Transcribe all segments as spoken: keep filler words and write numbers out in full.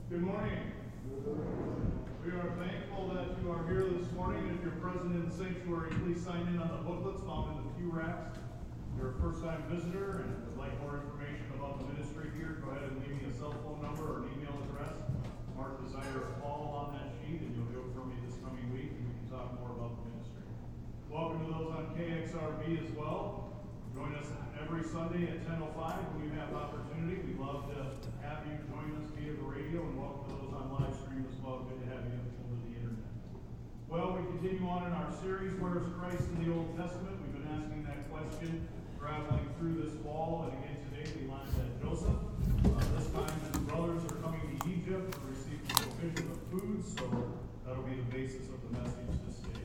Good morning. We are thankful that you are here this morning. If you're present in the sanctuary, please sign in on the booklets found in the pew racks. If you're a first-time visitor and would like more information about the ministry here, go ahead and leave me a cell phone number or an email address. Mark Desire Paul on that sheet, and you'll hear from me this coming week, and we can talk more about the ministry. Welcome to those on K X R B as well. Join us every Sunday at ten oh five when you have opportunity. We'd love to have you join us via the radio, and welcome to those on live stream as well. Good to have you over the internet. Well, we continue on in our series, Where is Christ in the Old Testament? We've been asking that question, traveling through this fall, and again today we landed at Joseph. Uh, this time his brothers are coming to Egypt to receive the provision of food, so that'll be the basis of the message this day.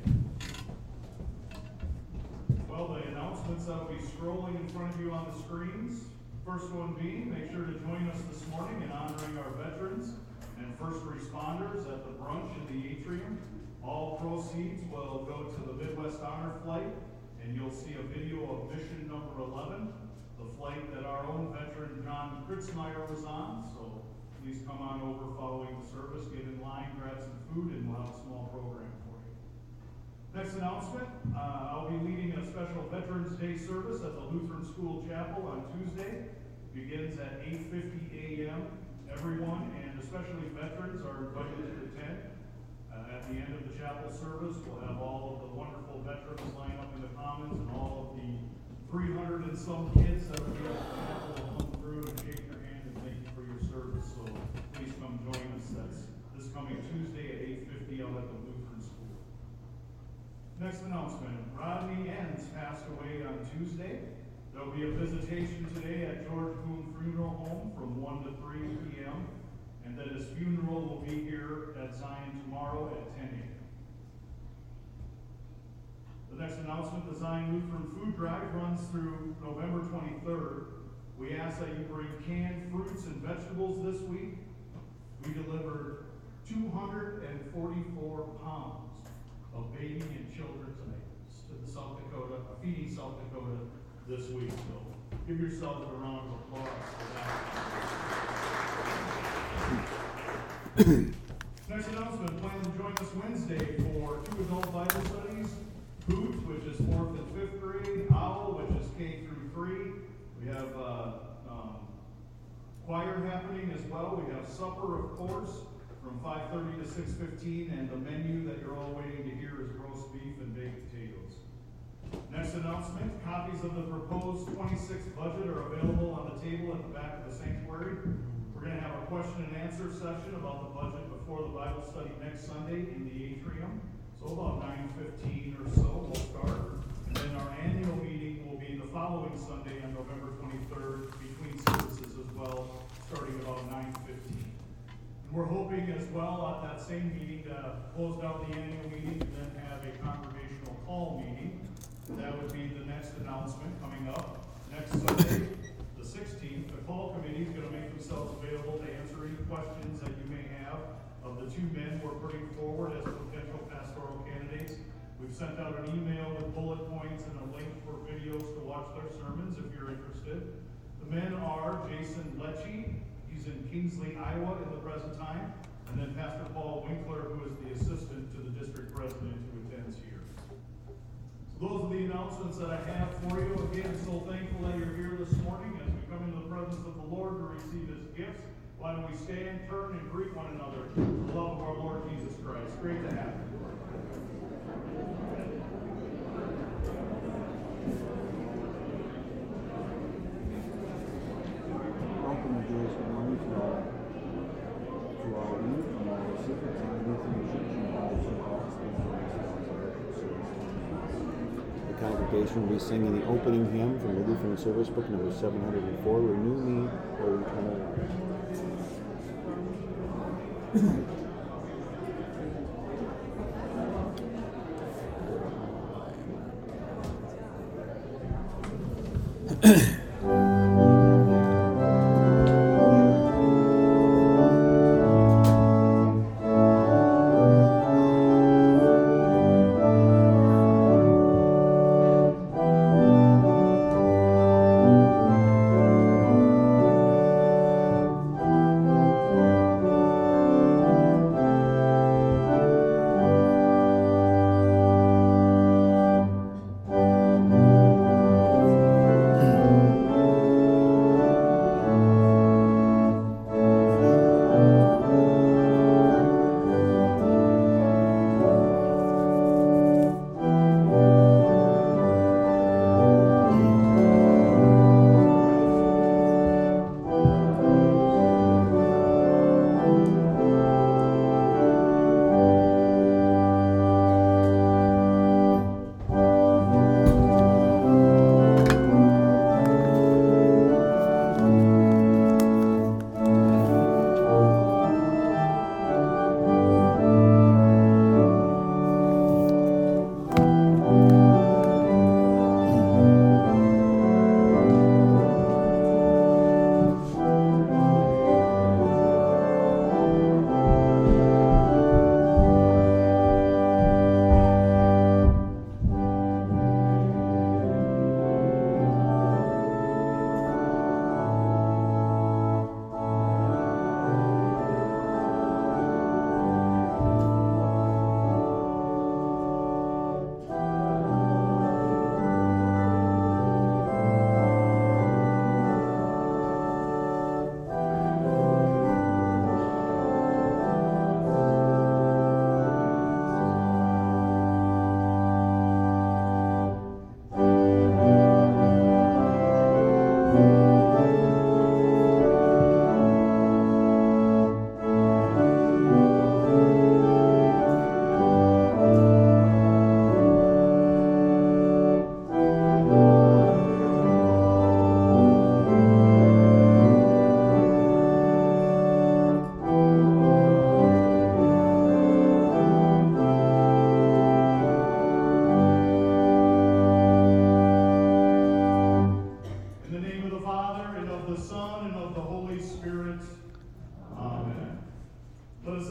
Well, the announcements that will be scrolling in front of you on the screens. First one being, make sure to join us this morning in honoring our veterans and first responders at the brunch in the atrium. All proceeds will go to the Midwest Honor Flight, and you'll see a video of mission number eleven, the flight that our own veteran John Kritzmeyer was on. So please come on over following the service, get in line, grab some food, and we'll have a small program for you. Next announcement, uh, I'll be leading a special Veterans Day service at the Lutheran School Chapel on Tuesday. Begins at eight fifty a m Everyone, and especially veterans, are invited to attend. Uh, at the end of the chapel service, we'll have all of the wonderful veterans line up in the commons, and all of the three hundred and some kids that will be at the chapel will come through and shake your hand and thank you for your service. So please come join us. That's this coming Tuesday at eight fifty out at the Lutheran School. Next announcement, Rodney Enns passed away on Tuesday. There will be a visitation today at George Boone Funeral Home from one to three p m and then his funeral will be here at Zion tomorrow at ten a m The next announcement, the Zion Lutheran Food Drive runs through November twenty-third. We ask that you bring canned fruits and vegetables this week. We delivered two hundred forty-four pounds of baby and children's items to the South Dakota, Feeding South Dakota this week. So give yourself a round of applause for that. Next announcement, plan to join us Wednesday for two adult Bible studies, Boots, which is fourth and fifth grade, Owl, which is K through three. We have uh, um, choir happening as well. We have supper, of course, from five thirty to six fifteen, and the menu that you're all waiting to hear is roast beef and baked potatoes. Next announcement, copies of the proposed twenty-sixth budget are available on the table at the back of the sanctuary. We're going to have a question and answer session about the budget before the Bible study next Sunday in the atrium. So about nine fifteen or so we'll start. And then our annual meeting will be the following Sunday on November twenty-third between services as well, starting about nine fifteen. And we're hoping as well at that same meeting to close out the annual meeting and then have a congregational call meeting. That would be the next announcement coming up next Sunday, the sixteenth. The call committee is going to make themselves available to answer any questions that you may have of the two men we're putting forward as potential pastoral candidates. We've sent out an email with bullet points and a link for videos to watch their sermons if you're interested. The men are Jason Lecce, he's in Kingsley, Iowa at the present time, and then Pastor Paul Winkler, who is the assistant to the district president who attends here. Those are the announcements that I have for you. Again, so thankful that you're here this morning as we come into the presence of the Lord to receive his gifts. Why don't we stand, turn, and greet one another in the love of our Lord Jesus Christ. Great to have you. Welcome to Joyce. Good morning to all, to all of you from all recipients of the Lutheran Church and all the The congregation will be singing the opening hymn from the Lutheran Service Book, number seven hundred four, Renew Me, O Eternal Life.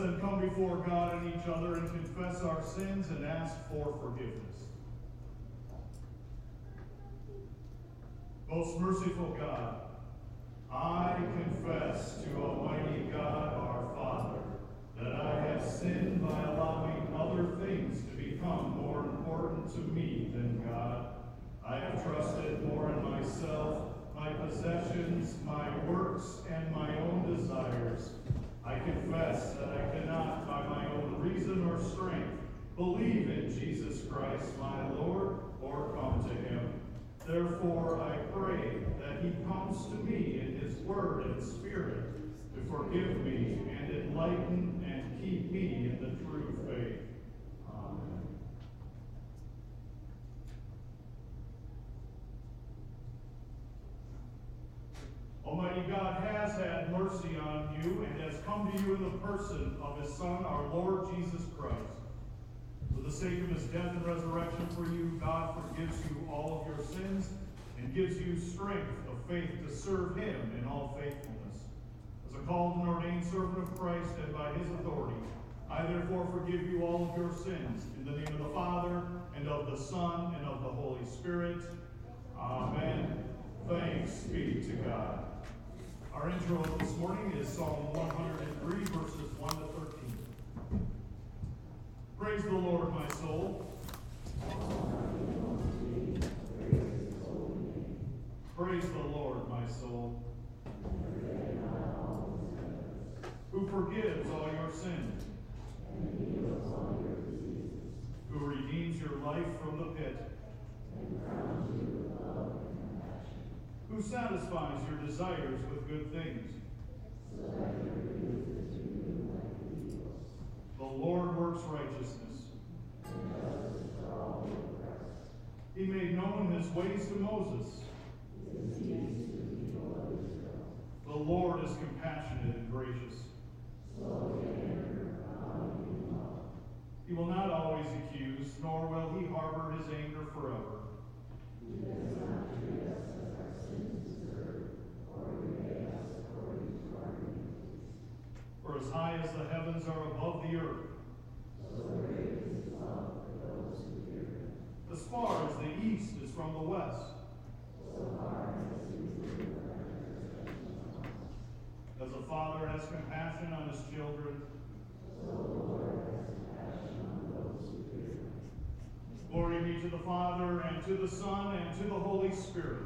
then come before God and each other and confess our sins and ask for forgiveness. Most merciful God, I confess to Almighty God our Father that I have sinned by allowing other things to become more important to me than God. I have trusted more in myself, my possessions, my works, and my own desires. I confess that I cannot, by my own reason or strength, believe in Jesus Christ, my Lord, or come to him. Therefore, I pray that he comes to me in his word and spirit to forgive me and enlighten and keep me in the true faith. Amen. Almighty God has had mercy on you and has come to you in the person of his Son, our Lord Jesus Christ. For the sake of his death and resurrection for you, God forgives you all of your sins and gives you strength of faith to serve him in all faithfulness. As a called and ordained servant of Christ and by his authority, I therefore forgive you all of your sins in the name of the Father, and of the Son, and of the Holy Spirit. Amen. Thanks be to God. Our intro this morning is Psalm one hundred three, verses one to thirteen. Praise the Lord, my soul. Praise the Lord, my soul. Who forgives all your sins, who redeems your life from the pit, who satisfies your desires with good things. The Lord works righteousness. He made known his ways to Moses. The Lord is compassionate and gracious. He will not always accuse, nor will he harbor his anger forever. For as high as the heavens are above the earth, as far as the east is from the west, as a father has compassion on his children, glory be to the Father, and to the Son, and to the Holy Spirit.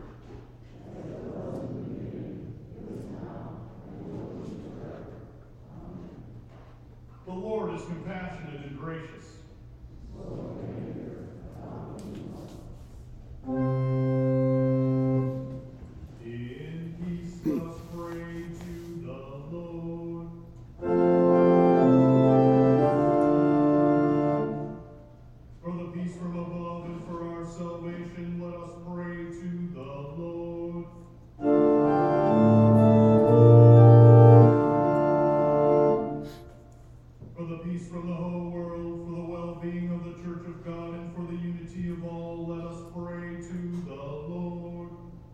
The Lord is compassionate and gracious. In peace, let's pray to the Lord. For the peace from above and for our salvation, let us pray to the Lord. For the peace from the whole world, for the well-being of the Church of God, and for the unity of all, let us pray to the Lord.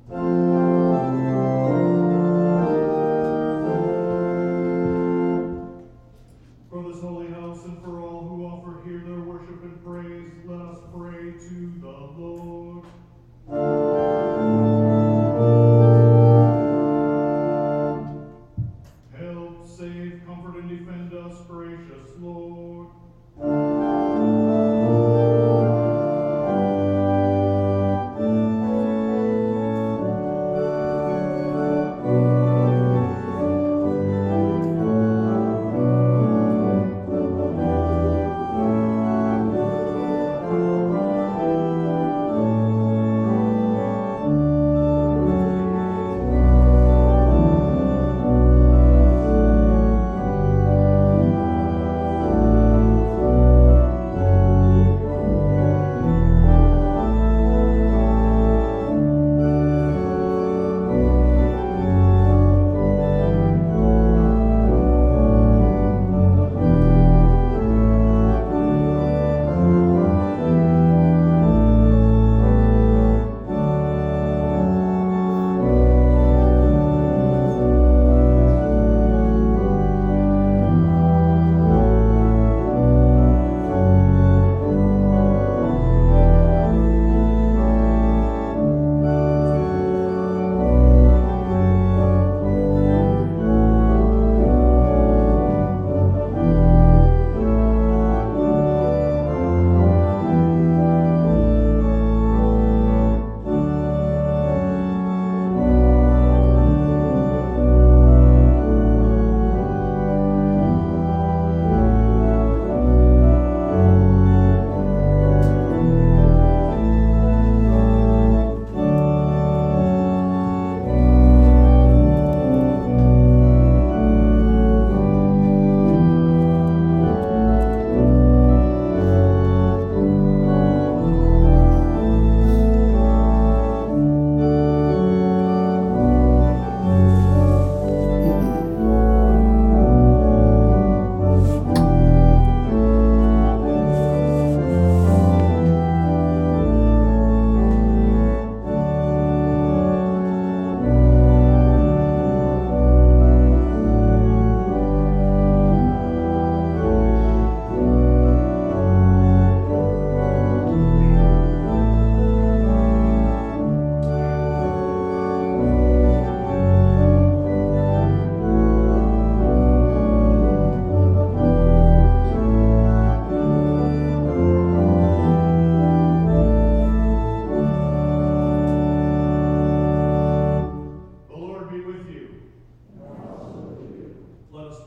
For this holy house and for all who offer here their worship and praise, let us pray to the Lord. Help, save, comfort, and defend us, gracious Lord.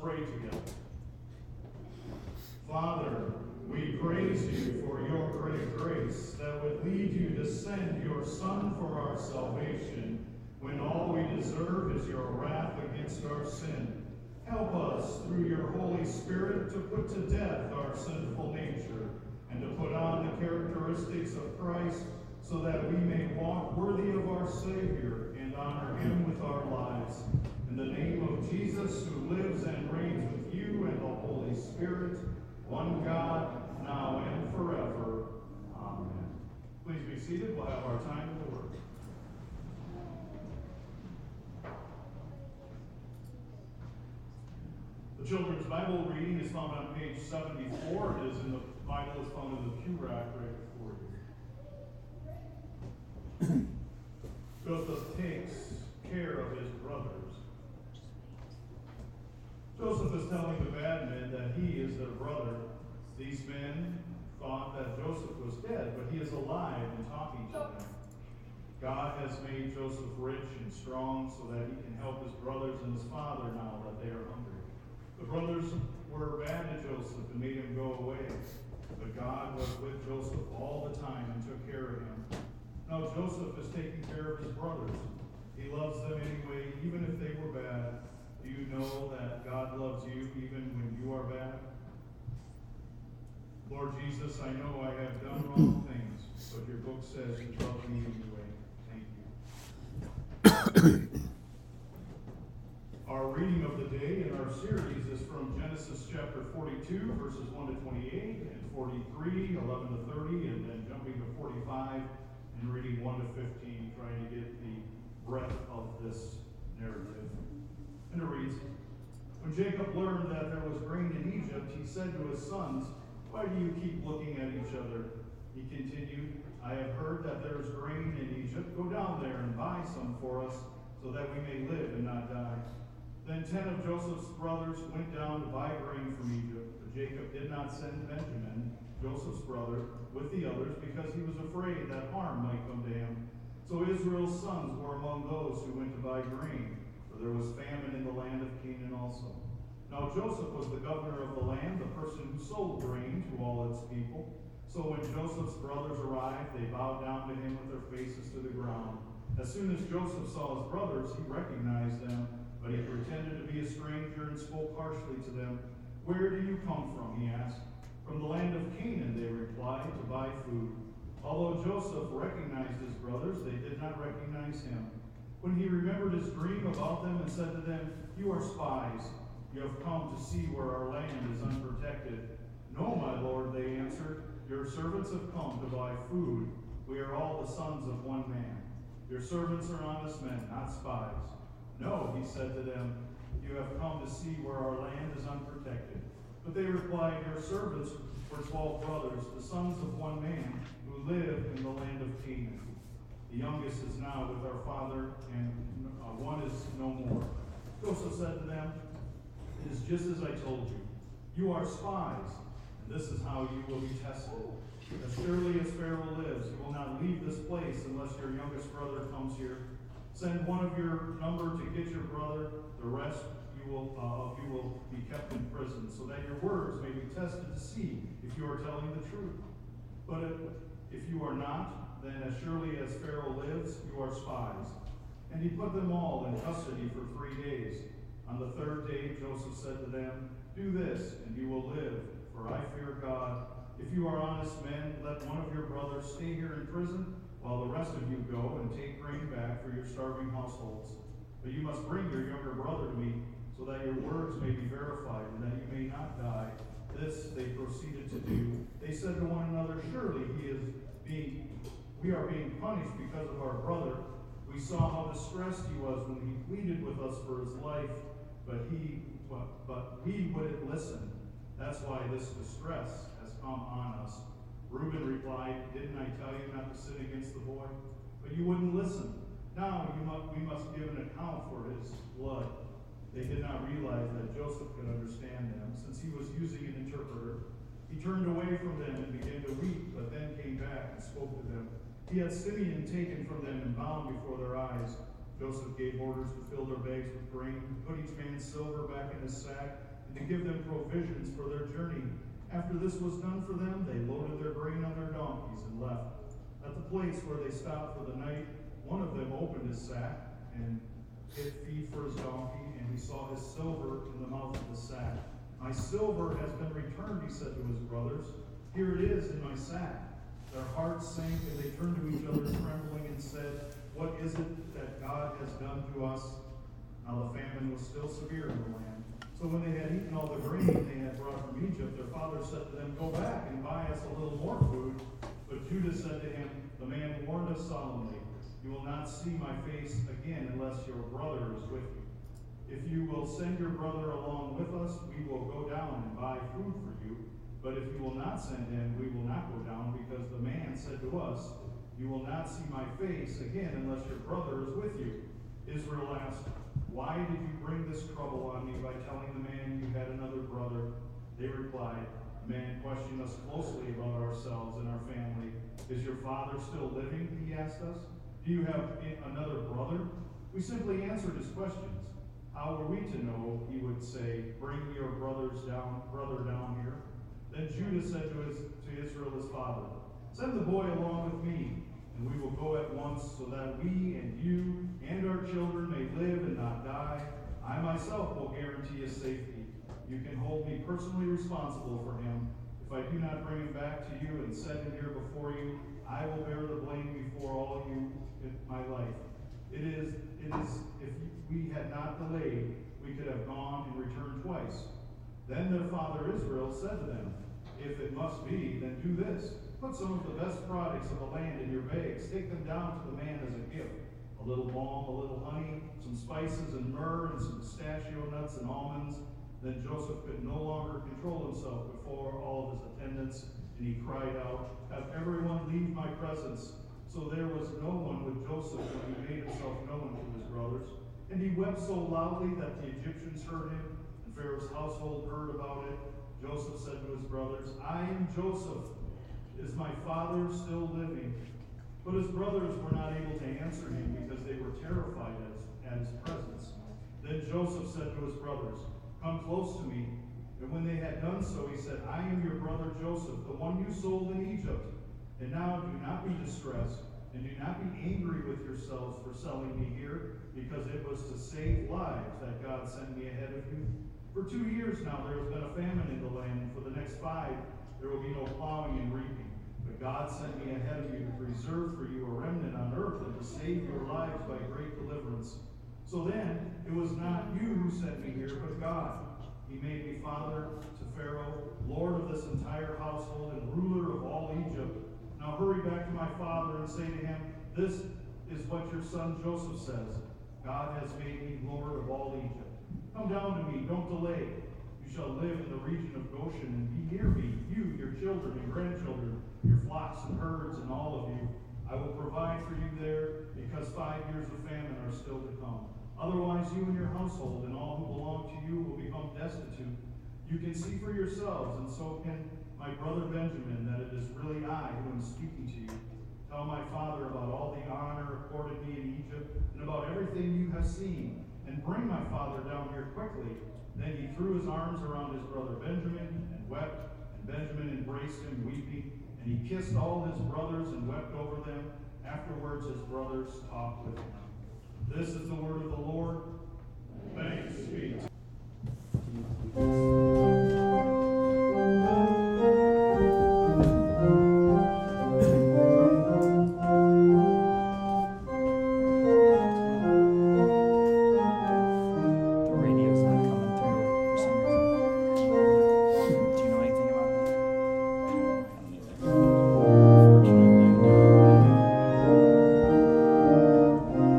pray together. Father, we praise you for your great grace that would lead you to send your Son for our salvation, when all we deserve is your wrath against our sin. Help us, through your Holy Spirit, to put to death our sinful nature and to put on the characteristics of Christ, so that we may walk worthy of our Savior and honor him with our lives. In the name of Jesus, who lives and reigns with you and the Holy Spirit, one God, now and forever. Amen. Please be seated. We'll have our time in the Word. The children's Bible reading is found on page seventy-four. It is in the Bible is found in the pew rack right before you. Joseph takes care of his brothers. Joseph is telling the bad men that he is their brother. These men thought that Joseph was dead, but he is alive and talking to them. God has made Joseph rich and strong so that he can help his brothers and his father now that they are hungry. The brothers were bad to Joseph and made him go away, but God was with Joseph all the time and took care of him. Now Joseph is taking care of his brothers. He loves them anyway, even if they were bad. Do you know that God loves you even when you are bad? Lord Jesus, I know I have done wrong things, but your book says you love me anyway. Thank you. Our reading of the day in our series is from Genesis chapter forty-two, verses one to twenty-eight, and forty-three, eleven to thirty, and then jumping to forty-five and reading one to fifteen, trying to get the breadth of this narrative. And it reads, when Jacob learned that there was grain in Egypt, he said to his sons, why do you keep looking at each other? He continued, I have heard that there is grain in Egypt. Go down there and buy some for us, so that we may live and not die. Then ten of Joseph's brothers went down to buy grain from Egypt, but Jacob did not send Benjamin, Joseph's brother, with the others, because he was afraid that harm might come to him. So Israel's sons were among those who went to buy grain, for there was famine in the land of Canaan also. Now Joseph was the governor of the land, the person who sold grain to all its people. So when Joseph's brothers arrived, they bowed down to him with their faces to the ground. As soon as Joseph saw his brothers, he recognized them, but he pretended to be a stranger and spoke harshly to them. Where do you come from? He asked. From the land of Canaan, they replied, to buy food. Although Joseph recognized his brothers, they did not recognize him. When he remembered his dream about them and said to them, you are spies. You have come to see where our land is unprotected. No, my lord, they answered. Your servants have come to buy food. We are all the sons of one man. Your servants are honest men, not spies. No, he said to them, you have come to see where our land is unprotected. But they replied, your servants were twelve brothers, the sons of one man, who live in the land of Canaan. The youngest is now with our father, and uh, one is no more. Joseph said to them, it is just as I told you. You are spies, and this is how you will be tested. As surely as Pharaoh lives, you will not leave this place unless your youngest brother comes here. Send one of your number to get your brother. The rest you will, uh, of you will be kept in prison, so that your words may be tested to see if you are telling the truth. But if, if you are not, then as surely as Pharaoh lives, you are spies. And he put them all in custody for three days. On the third day, Joseph said to them, do this, and you will live, for I fear God. If you are honest men, let one of your brothers stay here in prison, while the rest of you go and take grain back for your starving households. But you must bring your younger brother to me, so that your words may be verified, and that you may not die. This they proceeded to do. They said to one another, surely he is being, we are being punished because of our brother. We saw how distressed he was when he pleaded with us for his life, but he, but, but we wouldn't listen. That's why this distress has come on us. Reuben replied, didn't I tell you not to sin against the boy? But you wouldn't listen. Now you must, we must give an account for his blood. They did not realize that Joseph could understand them, since he was using an interpreter. He turned away from them and began to weep, but then came back and spoke to them. He had Simeon taken from them and bound before their eyes. Joseph gave orders to fill their bags with grain, put each man's silver back in his sack, and to give them provisions for their journey. After this was done for them, they loaded their grain on their donkeys and left. At the place where they stopped for the night, one of them opened his sack and hid feed for his donkey, and he saw his silver in the mouth of the sack. My silver has been returned, he said to his brothers. Here it is in my sack. Their hearts sank, and they turned to each other trembling and said, What is it that God has done to us? Now the famine was still severe in the land. So when they had eaten all the grain they had brought from Egypt, their father said to them, Go back and buy us a little more food. But Judah said to him, The man warned us solemnly, You will not see my face again unless your brother is with you. If you will send your brother along with us, we will go down and buy food for you. But if you will not send him, we will not go down, because the man said to us, You will not see my face again unless your brother is with you. Israel asked, Why did you bring this trouble on me by telling the man you had another brother? They replied, The man questioned us closely about ourselves and our family. Is your father still living? He asked us. Do you have another brother? We simply answered his questions. How were we to know? He would say, Bring your brothers down, brother down here. Then Judah said to, his, to Israel his father, Send the boy along with me, and we will go at once, so that we and you and our children may live and not die. I myself will guarantee his safety. You can hold me personally responsible for him. If I do not bring him back to you and set him here before you, I will bear the blame before all of you in my life. It is, it is, if we had not delayed, we could have gone and returned twice. Then their father Israel said to them, If it must be, then do this. Put some of the best products of the land in your bags. Take them down to the man as a gift. A little balm, a little honey, some spices and myrrh, and some pistachio nuts and almonds. Then Joseph could no longer control himself before all of his attendants, and he cried out, Have everyone leave my presence. So there was no one with Joseph when he made himself known to his brothers. And he wept so loudly that the Egyptians heard him, and Pharaoh's household heard about it. Joseph said to his brothers, I am Joseph. Is my father still living? But his brothers were not able to answer him because they were terrified at his presence. Then Joseph said to his brothers, Come close to me. And when they had done so, he said, I am your brother Joseph, the one you sold in Egypt. And now do not be distressed, and do not be angry with yourselves for selling me here, because it was to save lives that God sent me ahead of you. For two years now there has been a famine in the land, and for the next five there will be no plowing and reaping. But God sent me ahead of you to preserve for you a remnant on earth and to save your lives by great deliverance. So then, it was not you who sent me here, but God. He made me father to Pharaoh, Lord of this entire household, and ruler of all Egypt. Now hurry back to my father and say to him, This is what your son Joseph says. God has made me Lord of all Egypt. Come down to me, don't delay. You shall live in the region of Goshen and be near me, you, your children and grandchildren, your flocks and herds, and all of you. I will provide for you there, because five years of famine are still to come. Otherwise, you and your household and all who belong to you will become destitute. You can see for yourselves, and so can my brother Benjamin, that it is really I who am speaking to you. Tell my father about all the honor accorded me in Egypt, and about everything you have seen, and bring my father down here quickly. Then he threw his arms around his brother Benjamin and wept, and Benjamin embraced him, weeping, and he kissed all his brothers and wept over them. Afterwards his brothers talked with him. This is the word of the Lord. Thanks be to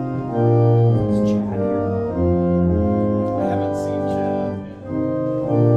Chad here. I haven't seen Chad.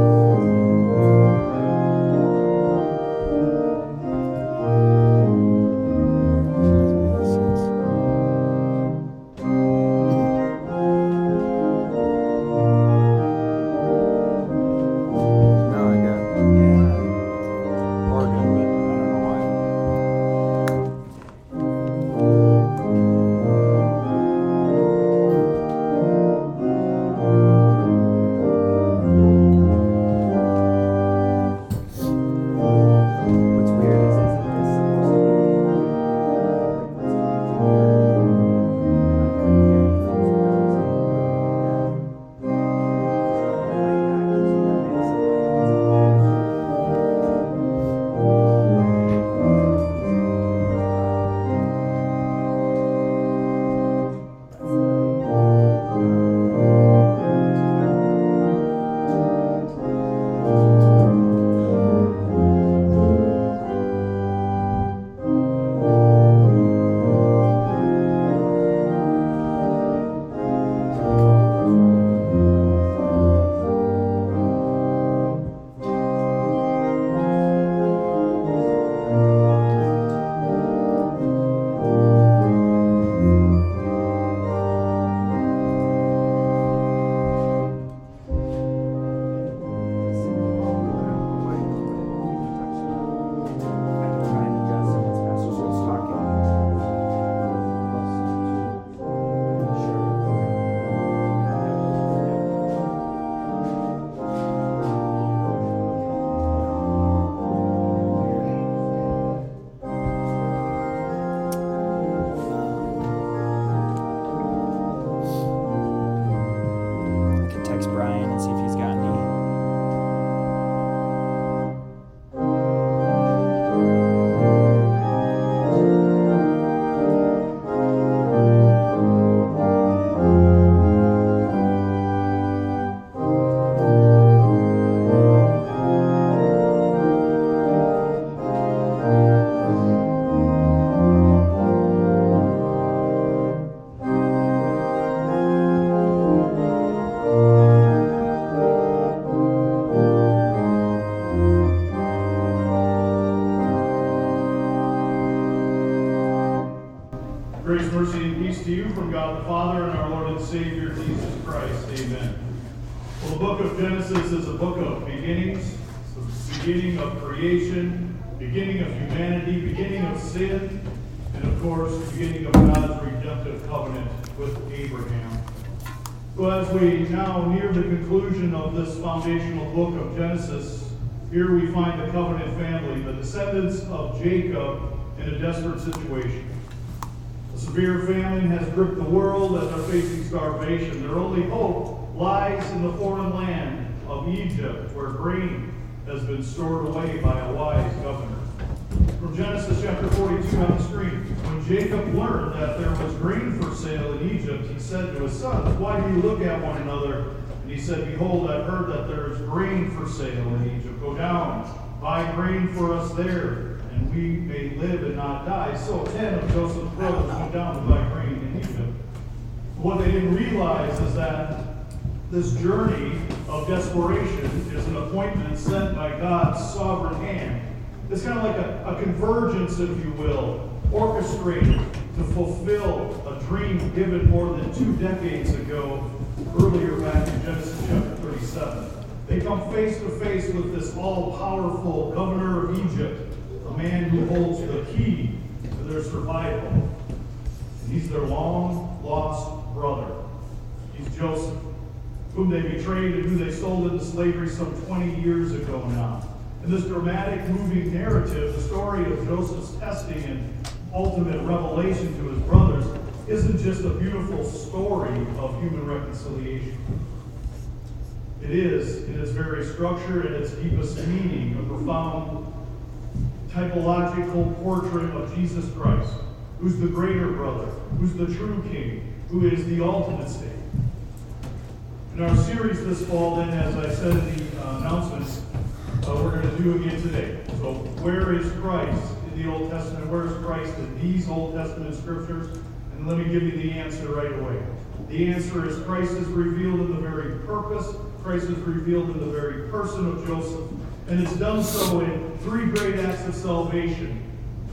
to you from God the Father and our Lord and Savior, Jesus Christ. Amen. Well, the book of Genesis is a book of beginnings. It's the beginning of creation, beginning of humanity, beginning of sin, and of course, the beginning of God's redemptive covenant with Abraham. So as we now near the conclusion of this foundational book of Genesis, here we find the covenant family, the descendants of Jacob, in a desperate situation. A severe famine has gripped the world as they're facing starvation. Their only hope lies in the foreign land of Egypt, where grain has been stored away by a wise governor. From Genesis chapter forty-two on the screen, when Jacob learned that there was grain for sale in Egypt, he said to his sons, "Why do you look at one another?" And he said, "Behold, I've heard that there is grain for sale in Egypt. Go down, buy grain for us there, and we may live and not die." So ten of Joseph's brothers went down to buy grain in Egypt. What they didn't realize is that this journey of desperation is an appointment sent by God's sovereign hand. It's kind of like a, a convergence, if you will, orchestrated to fulfill a dream given more than two decades ago, earlier back in Genesis chapter thirty-seven. They come face to face with this all-powerful governor of Egypt, a man who holds the key to their survival. And he's their long-lost brother. He's Joseph, whom they betrayed and who they sold into slavery some twenty years ago now. In this dramatic, moving narrative, the story of Joseph's testing and ultimate revelation to his brothers isn't just a beautiful story of human reconciliation. It is, in its very structure and its deepest meaning, a profound typological portrait of Jesus Christ, who's the greater brother, who's the true king, who is the ultimate state. In our series this fall, then, as I said in the uh, announcements, uh, we're going to do again today. So, where is Christ in the Old Testament? Where is Christ in these Old Testament scriptures? And let me give you the answer right away. The answer is Christ is revealed in the very purpose, Christ is revealed in the very person of Joseph, and it's done so in three great acts of salvation: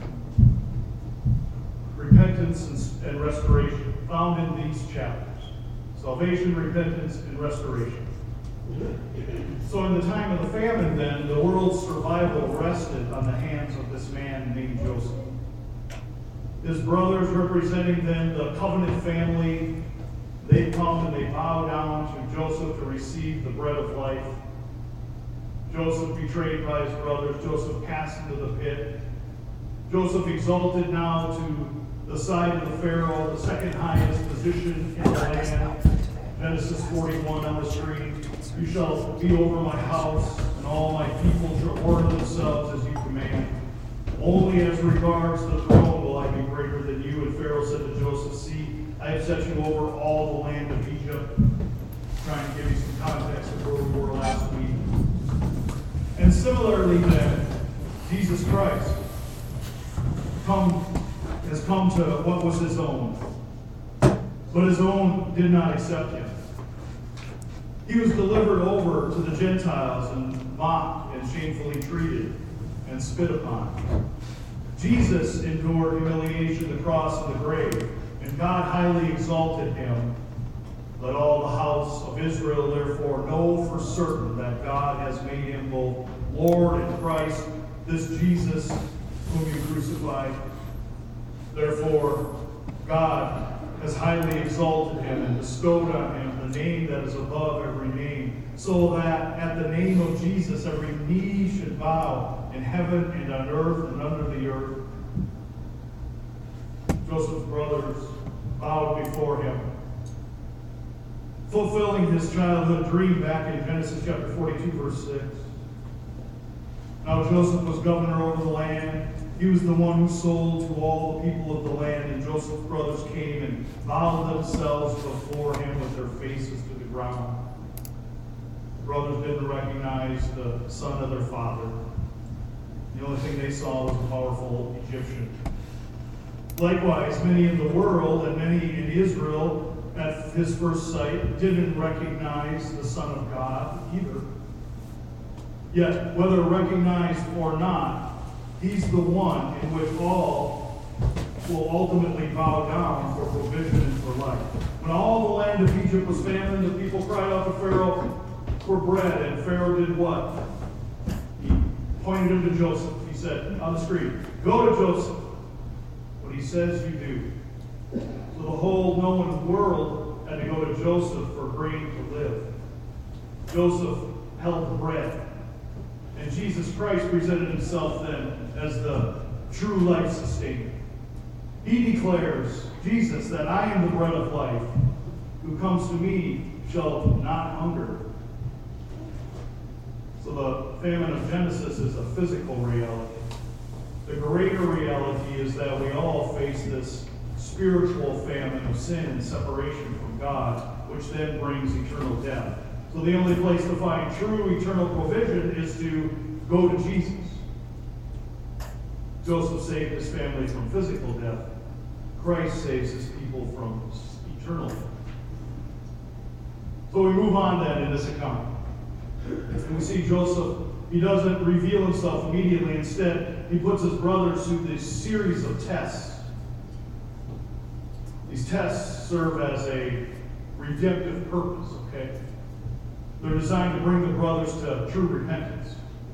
repentance and, and restoration, found in these chapters. Salvation, repentance, and restoration. So in the time of the famine, then, the world's survival rested on the hands of this man named Joseph. His brothers, representing then the covenant family, they come and they bow down to Joseph to receive the bread of life. Joseph betrayed by his brothers, Joseph cast into the pit. Joseph exalted now to the side of the Pharaoh, the second highest position in the land. Genesis forty-one on the screen. "You shall be over my house, and all my people shall order themselves as you command. Only as regards the throne will I be greater than you." And Pharaoh said to Joseph, "See, I have set you over all the land of Egypt." Trying to give you some context of where we were last week. And similarly then, Jesus Christ come, has come to what was his own. But his own did not accept him. He was delivered over to the Gentiles and mocked and shamefully treated and spit upon. Jesus endured humiliation, the cross, and the grave, and God highly exalted him. Let all the house of Israel therefore know for certain that God has made him both Lord and Christ, this Jesus whom you crucified. Therefore, God has highly exalted him and bestowed on him the name that is above every name, so that at the name of Jesus every knee should bow in heaven and on earth and under the earth. Joseph's brothers bowed before him, fulfilling his childhood dream back in Genesis chapter forty-two, verse six. Now Joseph was governor over the land. He was the one who sold to all the people of the land, and Joseph's brothers came and bowed themselves before him with their faces to the ground. The brothers didn't recognize the son of their father. The only thing they saw was a powerful Egyptian. Likewise, many in the world and many in Israel at his first sight didn't recognize the Son of God either. Yet, whether recognized or not, he's the one in which all will ultimately bow down for provision and for life. When all the land of Egypt was famine, the people cried out to Pharaoh for bread, and Pharaoh did what? He pointed him to Joseph. He said on the screen, "Go to Joseph. What he says, you do." So the whole known world had to go to Joseph for grain to live. Joseph held the bread. And Jesus Christ presented himself then as the true life sustainer. He declares, Jesus, that I am the bread of life. Who comes to me shall not hunger. So the famine of Genesis is a physical reality. The greater reality is that we all face this spiritual famine of sin and separation from God, which then brings eternal death. So the only place to find true eternal provision is to go to Jesus. Joseph saved his family from physical death. Christ saves his people from eternal death. So we move on then in this account. And we see Joseph, he doesn't reveal himself immediately. Instead, he puts his brothers through this series of tests. These tests serve as a redemptive purpose, okay? They're designed to bring the brothers to true repentance.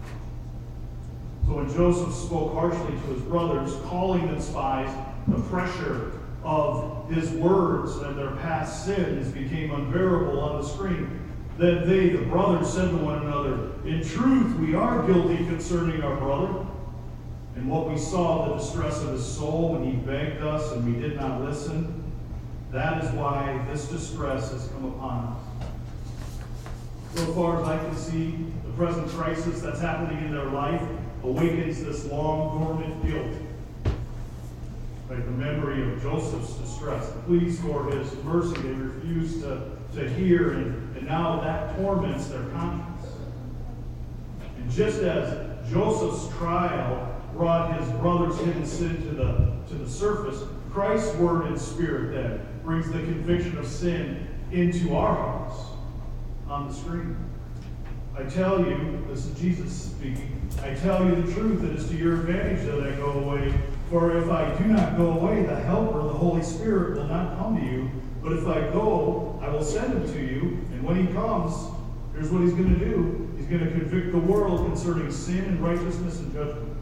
So when Joseph spoke harshly to his brothers, calling them spies, the pressure of his words and their past sins became unbearable on the screen. Then they, the brothers, said to one another, "In truth, we are guilty concerning our brother. And what we saw, the distress of his soul when he begged us and we did not listen, that is why this distress has come upon us." So far as I can see, the present crisis that's happening in their life awakens this long dormant guilt. Like the memory of Joseph's distress, the pleas for his mercy they refuse to, to hear, and, and now that torments their conscience. And just as Joseph's trial brought his brother's hidden sin to the, to the surface, Christ's word and spirit then brings the conviction of sin into our hearts on the screen. I tell you, this is Jesus speaking, I tell you the truth, it is to your advantage that I go away. For if I do not go away, the Helper, the Holy Spirit, will not come to you. But if I go, I will send him to you. And when he comes, here's what he's going to do. He's going to convict the world concerning sin and righteousness and judgment.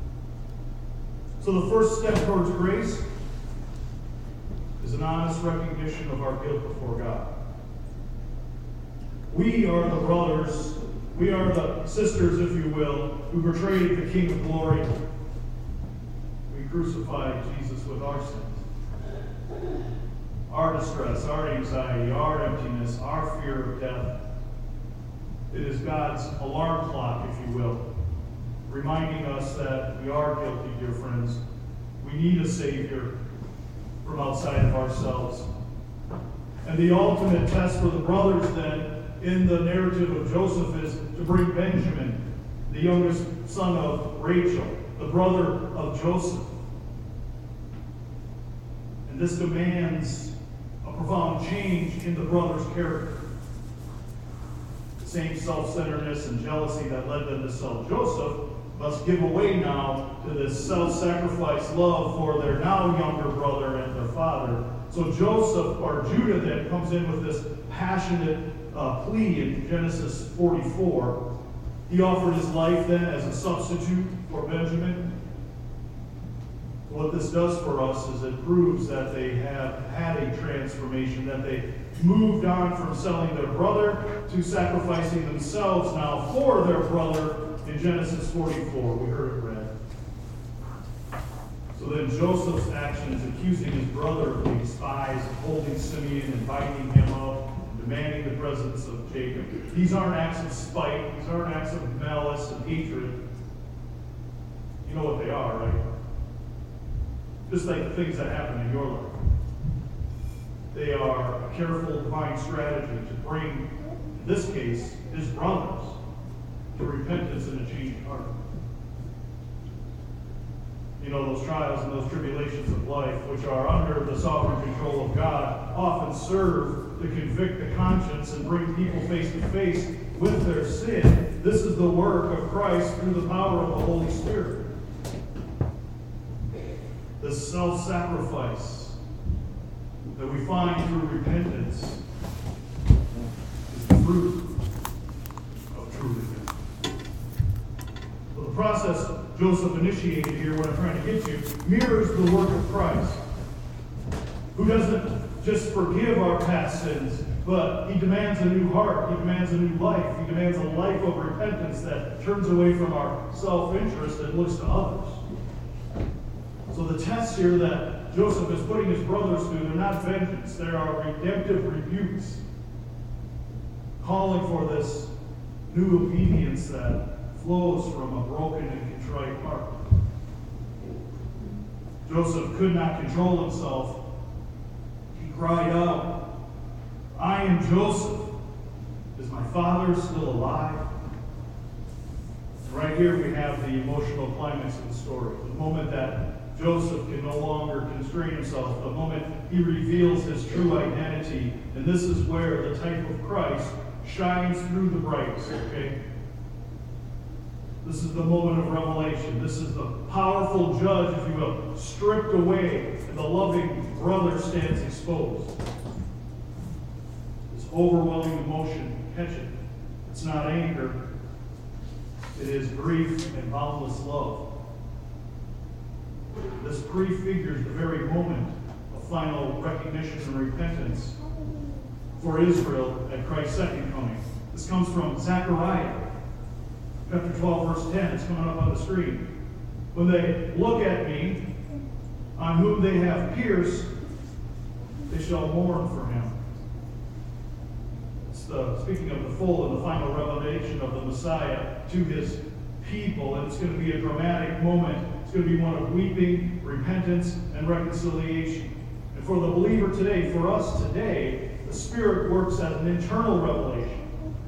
So the first step towards grace is an honest recognition of our guilt before God. We are the brothers, we are the sisters, if you will, who betrayed the King of Glory. We crucified Jesus with our sins. Our distress, our anxiety, our emptiness, our fear of death. It is God's alarm clock, if you will, reminding us that we are guilty, dear friends. We need a Savior from outside of ourselves. And the ultimate test for the brothers then, in the narrative of Joseph, is to bring Benjamin, the youngest son of Rachel, the brother of Joseph. And this demands a profound change in the brother's character. The same self-centeredness and jealousy that led them to sell Joseph must give away now to this self-sacrifice love for their now younger brother and their father. So Joseph, or Judah then, comes in with this passionate uh, plea in Genesis forty-four. He offered his life then as a substitute for Benjamin. What this does for us is it proves that they have had a transformation, that they moved on from selling their brother to sacrificing themselves now for their brother in Genesis forty-four. We heard it read. So then Joseph's actions, accusing his brother of being spies, of holding Simeon and binding him up, and demanding the presence of Jacob. These aren't acts of spite. These aren't acts of malice and hatred. You know what they are, right? Just like the things that happen in your life. They are a careful divine strategy to bring, in this case, his brothers to repentance and a changed heart. You know, those trials and those tribulations of life, which are under the sovereign control of God, often serve to convict the conscience and bring people face to face with their sin. This is the work of Christ through the power of the Holy Spirit. this self-sacrifice that we find through repentance is the fruit of true repentance. So the process Joseph initiated here, what I'm trying to get to, mirrors the work of Christ, who doesn't just forgive our past sins, but he demands a new heart, he demands a new life, he demands a life of repentance that turns away from our self-interest and looks to others. So the tests here that Joseph is putting his brothers through, they're not vengeance, they are redemptive rebukes, calling for this new obedience that flows from a broken and contrite heart. Joseph could not control himself. He cried out, "I am Joseph. Is my father still alive?" Right here we have the emotional climax of the story. The moment that Joseph can no longer constrain himself, the moment he reveals his true identity. And this is where the type of Christ shines through the brightness, okay? This is the moment of revelation. This is the powerful judge, if you will, stripped away, and the loving brother stands exposed. This overwhelming emotion, catch it. It's not anger. It is grief and boundless love. This prefigures the very moment of final recognition and repentance for Israel at Christ's second coming. This comes from Zechariah, chapter twelve, verse ten. It's coming up on the screen. When they look at me, on whom they have pierced, they shall mourn for him. It's the, speaking of the full and the final revelation of the Messiah to his people, and it's going to be a dramatic moment. It's going to be one of weeping, repentance, and reconciliation. And for the believer today, for us today, the Spirit works as an internal revelation,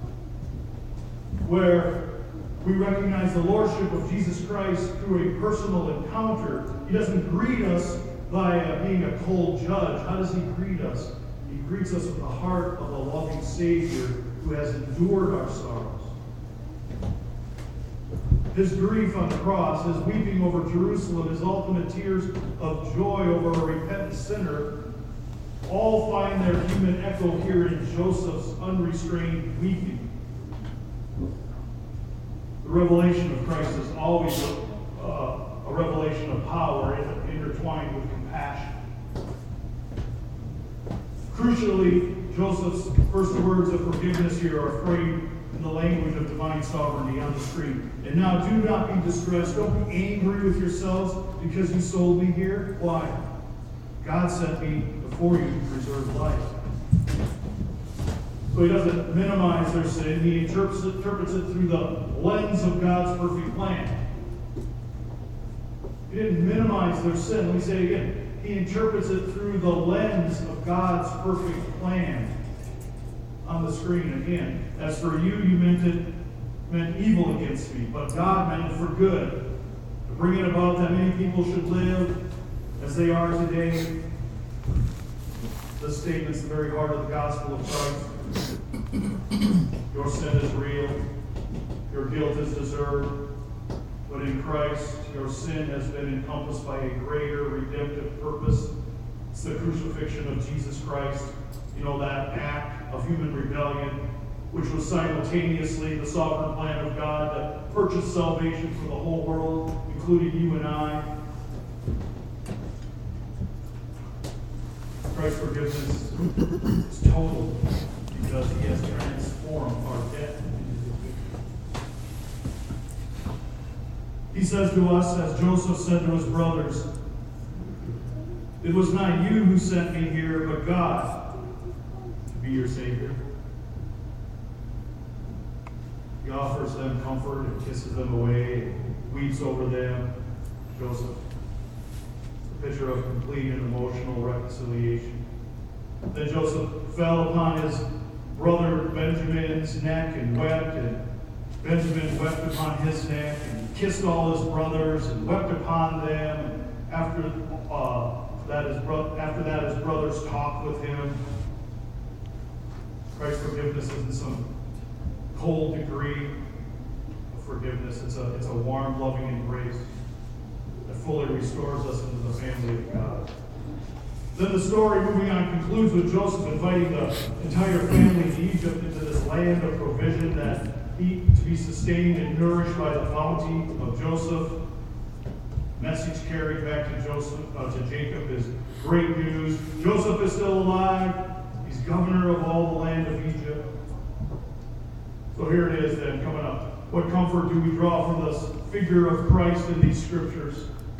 where we recognize the lordship of Jesus Christ through a personal encounter. He doesn't greet us by uh, being a cold judge. How does he greet us? He greets us with the heart of a loving Savior who has endured our sorrows. His grief on the cross, his weeping over Jerusalem, his ultimate tears of joy over a repentant sinner, all find their human echo here in Joseph's unrestrained weeping. The revelation of Christ is always a, uh, a revelation of power intertwined with compassion. Crucially, Joseph's first words of forgiveness here are framed in the language of divine sovereignty on the screen. And now do not be distressed. Don't be angry with yourselves because you sold me here. Why? God sent me before you to preserve life. So he doesn't minimize their sin. He interprets it, interprets it through the lens of God's perfect plan. He didn't minimize their sin. Let me say it again. He interprets it through the lens of God's perfect plan. On the screen again. As for you, you meant it meant evil against me, but God meant it for good, to bring it about that many people should live as they are today. This statement's the very heart of the gospel of Christ. Your sin is real. Your guilt is deserved. But in Christ, your sin has been encompassed by a greater redemptive purpose. It's the crucifixion of Jesus Christ. You know, that act of human rebellion, which was simultaneously the sovereign plan of God that purchased salvation for the whole world, including you and I. Christ's forgiveness is total because he has transformed our debt into victory. He says to us, as Joseph said to his brothers, "It was not you who sent me here, but God to be your Savior." He offers them comfort and kisses them away, and weeps over them. Joseph, the picture of complete and emotional reconciliation. Then Joseph fell upon his brother Benjamin's neck and wept, and Benjamin wept upon his neck, and he kissed all his brothers and wept upon them. And after uh, that, his bro- after that, his brothers talked with him. Christ's forgiveness isn't some cold degree of forgiveness. It's a, it's a warm, loving embrace that fully restores us into the family of God. Then the story, moving on, concludes with Joseph inviting the entire family of Egypt into this land of provision that eat to be sustained and nourished by the bounty of Joseph. Message carried back to Joseph, uh, to Jacob is great news. Joseph is still alive. He's governor of all the land of Egypt. So here it is then, coming up. What comfort do we draw from this figure of Christ in these scriptures?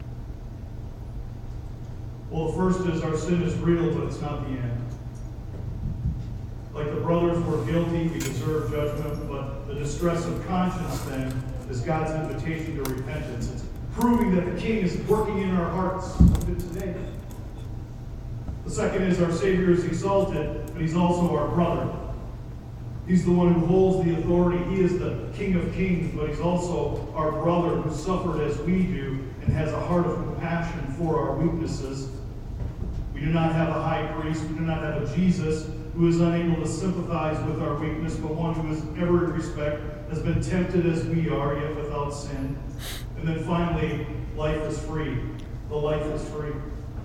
Well, the first is our sin is real, but it's not the end. Like the brothers were guilty, we deserve judgment, but the distress of conscience then is God's invitation to repentance. It's proving that the King is working in our hearts even today. The second is our Savior is exalted, but he's also our brother. He's the one who holds the authority. He is the King of Kings, but he's also our brother who suffered as we do and has a heart of compassion for our weaknesses. We do not have a high priest. We do not have a Jesus who is unable to sympathize with our weakness, but one who is every respect has been tempted as we are, yet without sin. And then finally, life is free. The life is free.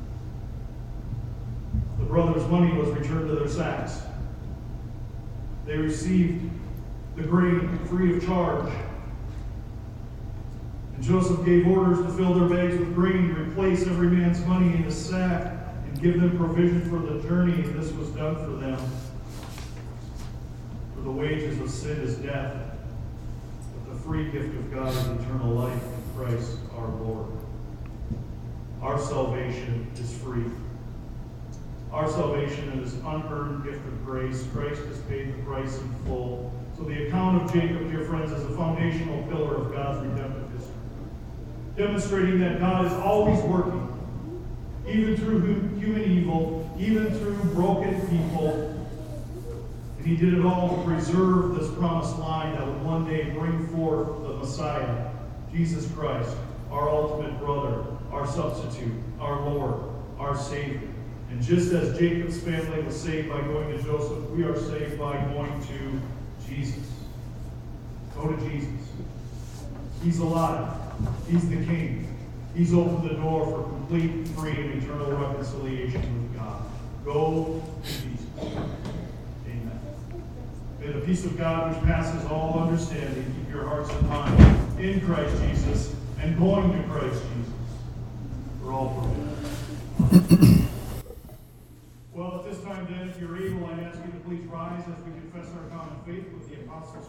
The brothers' money was returned to their sacks. They received the grain free of charge. And Joseph gave orders to fill their bags with grain, replace every man's money in his sack, and give them provision for the journey, and this was done for them. For the wages of sin is death, but the free gift of God is eternal life in Christ our Lord. Our salvation is free. Our salvation is an unearned gift of grace. Christ has paid the price in full. So the account of Jacob, dear friends, is a foundational pillar of God's redemptive history, demonstrating that God is always working, even through human evil, even through broken people. And he did it all to preserve this promised line that would one day bring forth the Messiah, Jesus Christ, our ultimate brother, our substitute, our Lord, our Savior. And just as Jacob's family was saved by going to Joseph, we are saved by going to Jesus. Go to Jesus. He's alive. He's the King. He's opened the door for complete, free, and eternal reconciliation with God. Go to Jesus. Amen. May the peace of God, which passes all understanding, keep your hearts and minds in Christ Jesus and going to Christ Jesus. For all permitted. Well, at this time then, if you're able, I ask you to please rise as we confess our common faith with the Apostles'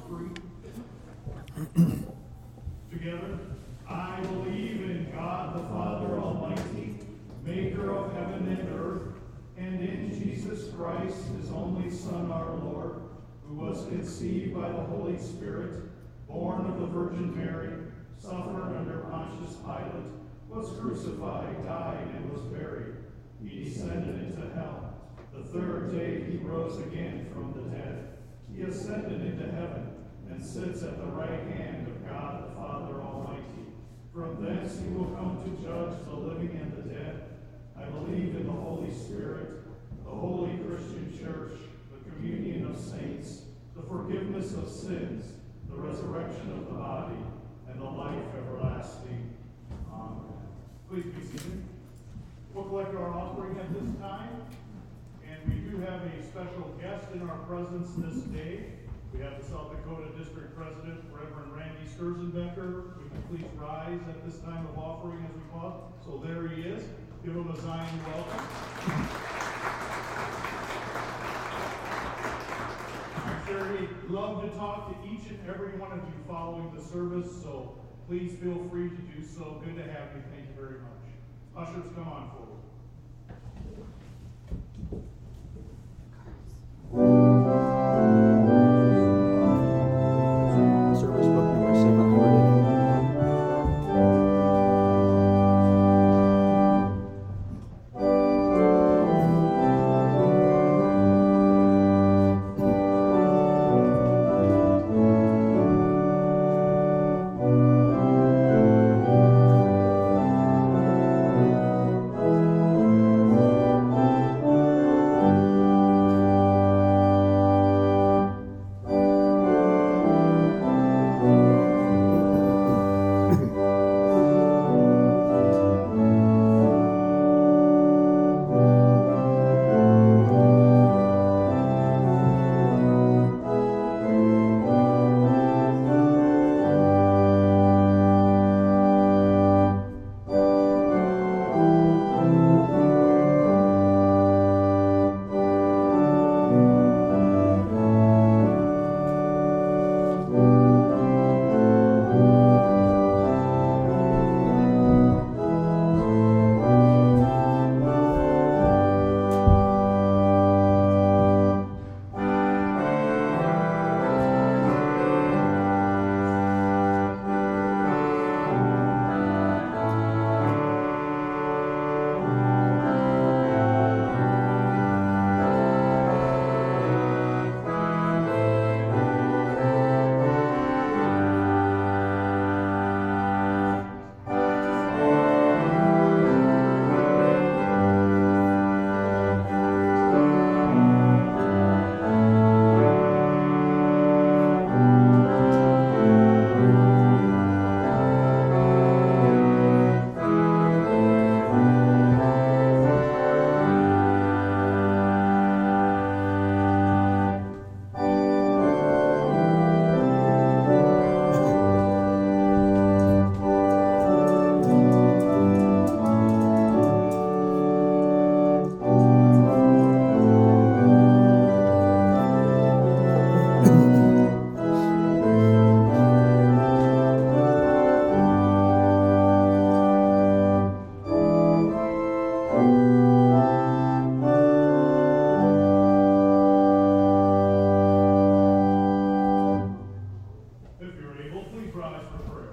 Creed. Together, I believe in God the Father Almighty, maker of heaven and earth, and in Jesus Christ, his only Son, our Lord, who was conceived by the Holy Spirit, born of the Virgin Mary, suffered under Pontius Pilate, was crucified, died, and was buried. He descended into hell. The third day he rose again from the dead. He ascended into heaven and sits at the right hand of God the Father Almighty. From thence he will come to judge the living and the dead. I believe in the Holy Spirit, the holy Christian church, the communion of saints, the forgiveness of sins, the resurrection of the body, and the life everlasting. Amen. Please be seated. We'll collect our offering at this time. And we do have a special guest in our presence this day. We have the South Dakota District President, Reverend Randy Sturzenbecker. We can please rise at this time of offering as we pause. So there he is. Give him a Zion welcome. I'm sure he'd love to talk to each and every one of you following the service, so please feel free to do so. Good to have you. Thank you very much. Ushers, come on forward. Service book number seven hundred for prayer.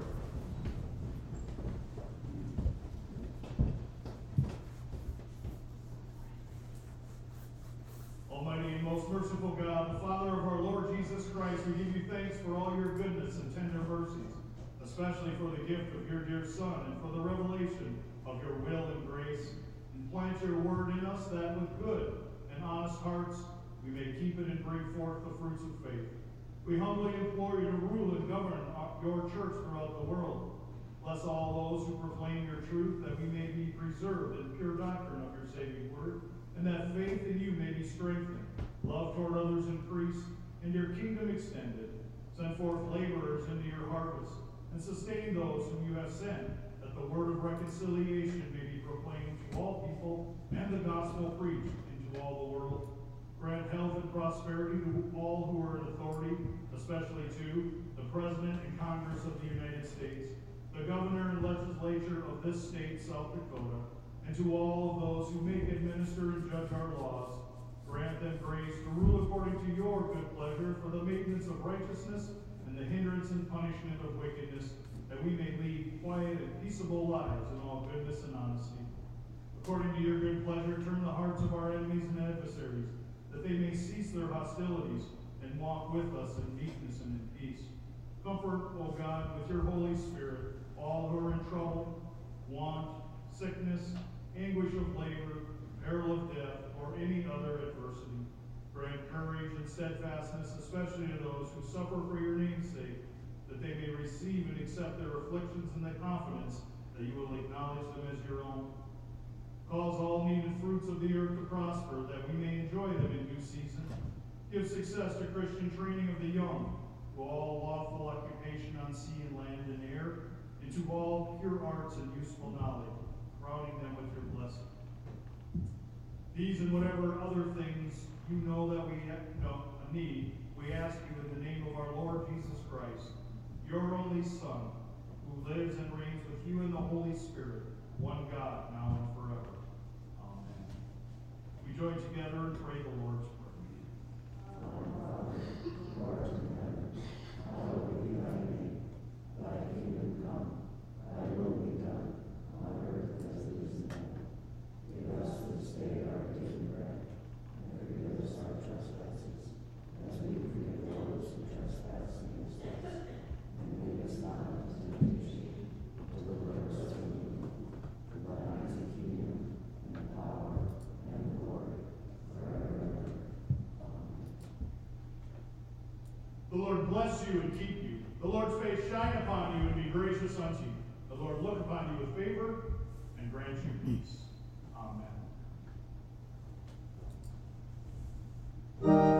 Almighty and most merciful God, the Father of our Lord Jesus Christ, we give you thanks for all your goodness and tender mercies, especially for the gift of your dear Son and for the revelation of your will and grace. And plant your word in us that with good and honest hearts we may keep it and bring forth the fruits of faith. We humbly implore you to rule and govern your church throughout the world. Bless all those who proclaim your truth, that we may be preserved in pure doctrine of your saving word, and that faith in you may be strengthened, love toward others increased, and your kingdom extended. Send forth laborers into your harvest, and sustain those whom you have sent, that the word of reconciliation may be proclaimed to all people, and the gospel preached into all the world. Grant health and prosperity to all who are in authority, especially to the President and Congress of the United States, the Governor and Legislature of this state, South Dakota, and to all of those who make, administer, and judge our laws. Grant them grace to rule according to your good pleasure for the maintenance of righteousness and the hindrance and punishment of wickedness, that we may lead quiet and peaceable lives in all goodness and honesty. According to your good pleasure, turn the hearts of our enemies and adversaries, that they may cease their hostilities and walk with us in meekness and in peace. Comfort, O God, with your Holy Spirit, all who are in trouble, want, sickness, anguish of labor, peril of death, or any other adversity. Grant courage and steadfastness, especially to those who suffer for your name's sake, that they may receive and accept their afflictions in the confidence that you will acknowledge them as your own. Cause all needed fruits of the earth to prosper, that we may enjoy them in due season. Give success to Christian training of the young, to all lawful occupation on sea and land and air, and to all pure arts and useful knowledge, crowning them with your blessing. These and whatever other things you know that we know, need, we ask you in the name of our Lord Jesus Christ, your only Son, who lives and reigns with you in the Holy Spirit, one God, now and forever. Amen. We join together and pray the Lord's Prayer. The Lord bless you and keep you. The Lord's face shine upon you and be gracious unto you. The Lord look upon you with favor and grant you peace. Amen.